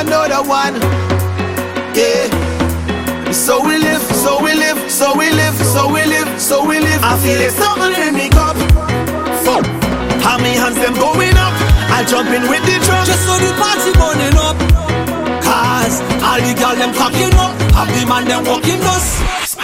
another one. Yeah. So we live, so we live, so we live, so we live, so we live. I feel it's something in me cup. Fuck. How me hands them going up? I jump in with the drum. Just so the party burning up. Cause all the girls them cocking up. Have the man them walking us.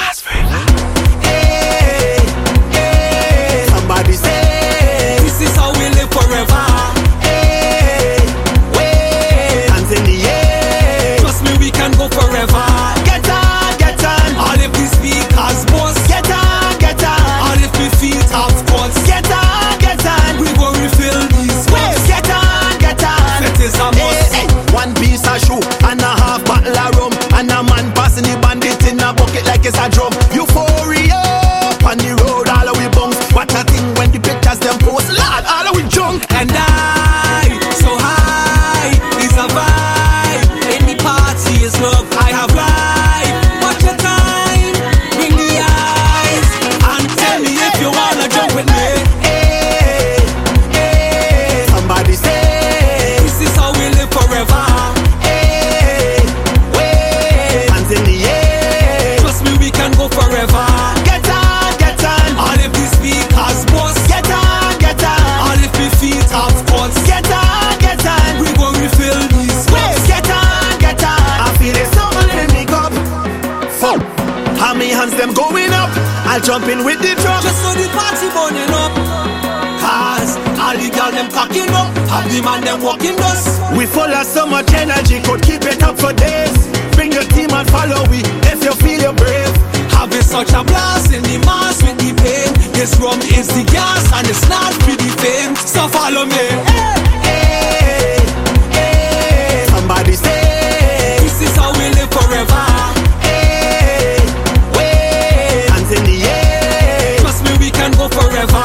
Hey, hey, somebody say this is how we live forever. Hey, wait, hands in the air. Trust me, we can go forever. Get on, get on. All if we speakers boss. Get on, get on. All if we feet have cuts. Get on, get on. We go refill these cups. Get on, get on. That is a must. Hey, hey. One piece of shoe and a half bottle of rum, and a man passing the bandit in a bucket like it's a drum. Euphoria on the road, all of we bunks. What a thing when the pictures them post, Lord, all of we junk. And I, so high, is a vibe. Any party is love, I have life. Watch your time, bring the eyes, and tell me if you wanna jump with me. Hey, hey, somebody say this is how we live forever. Hey, wait, hands in the air. Trust me, we can go forever. Get on, get on. All if we speakers boss. Get on, get on. All if we feet have cuts. Get on, get on. We go refill these cups. Get on, get on. I feel it's something in me cup. Fuck. How me hands them going up? I'll jump in with the drum. Just so the party burning up. Cause all the girls them cocking up. Have the man them walking us. We full of so much energy, could keep it up for days. Bring your team and follow we if you feel you're brave. Having such a blast in the mass with the pain. This rum is the gas and it's not for the fame. So follow me. Hey, hey, somebody say this is how we live forever. Hey, wait, hands in the air. Trust me, we can go forever.